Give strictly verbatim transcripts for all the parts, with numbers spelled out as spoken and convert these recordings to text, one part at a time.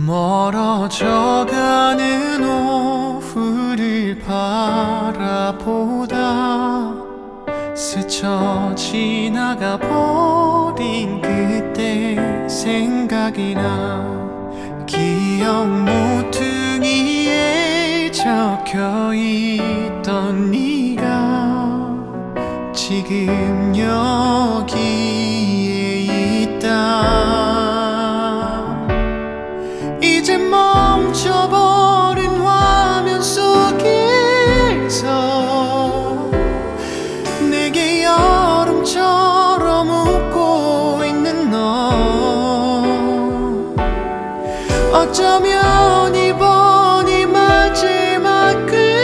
멀어져가는 오후를 바라보다 스쳐 지나가 버린 그때 생각이 나. 기억 모퉁이에 적혀있던 네가 지금 여기에 있다. 이제 멈춰버린 화면 속에서 내게 여름처럼 웃고 있는 너. 어쩌면 이번이 마지막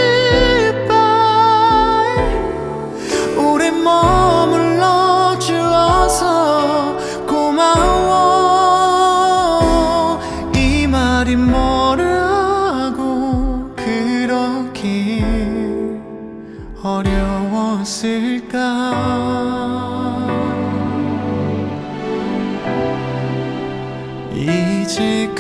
goodbye. 오래 머물러 주어서 고마워. 이 말이 뭐라고 그렇게 어려웠을까. 이제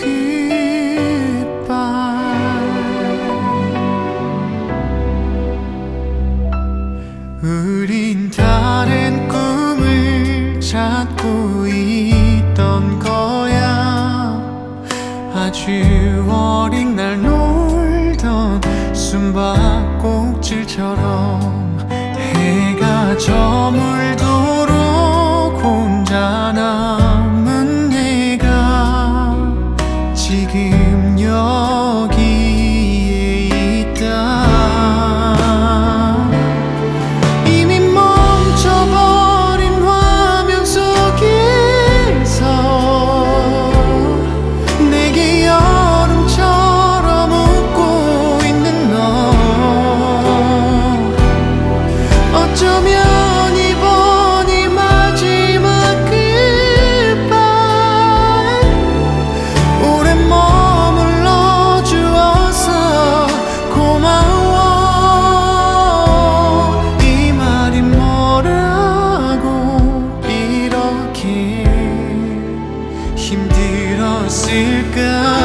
우린 다른 꿈을 찾고 있던 거야. 아주 어린 날 놀던 숨바꼭질처럼 해가 저물도록 혼자 남은 내가 지금 여기에 있다. 힘들었을까.